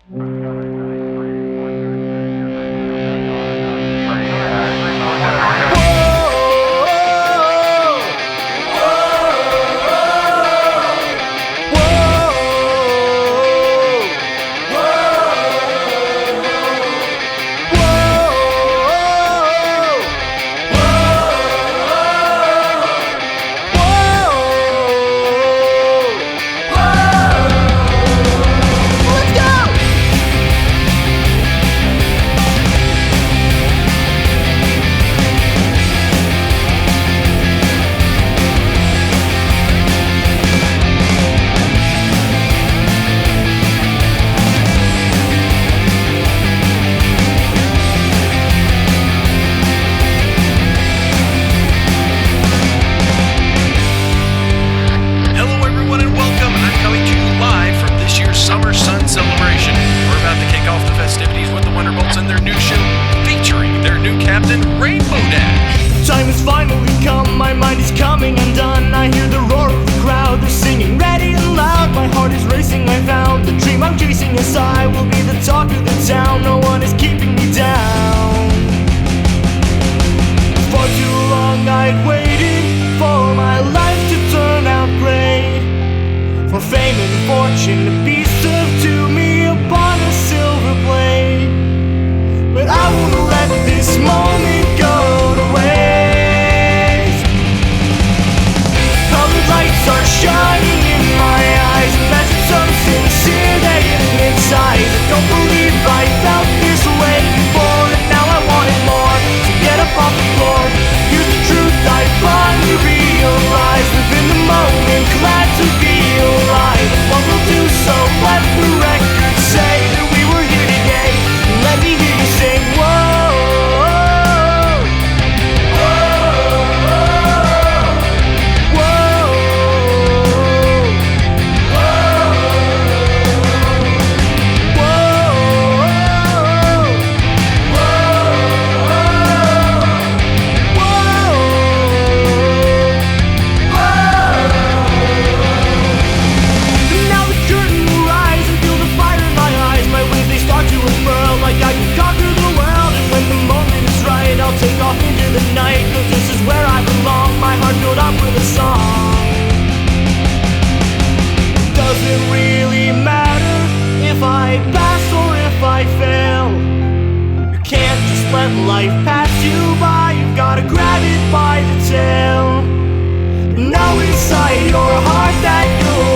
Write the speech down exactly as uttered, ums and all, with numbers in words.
Time has finally come, my mind is coming undone. I hear the roar of the crowd, they're singing ready and loud. My heart is racing, I found the dream I'm chasing. Yes, I will be the talk of the town, no one is keeping me down. For too long I'd waited for my life to turn out great, for fame and fortune to be served to me upon a silver plate. But I won't let this moment go to waste. Colored lights are shining in my eyes, imagine so sincere they hypnotize. I don't believe I felt this way before, and now I want it more. So get up off the floor, here's the truth I finally realize. Live in the moment, glad to be alive. And what we'll do, so let the record say that we were here today. Let me hear you sing, whoa. Take off into the night, cause this is where I belong. My heart filled up with a song. Does it really matter if I pass or if I fail? You can't just let life pass you by, you've gotta grab it by the tail. Know inside your heart that you'll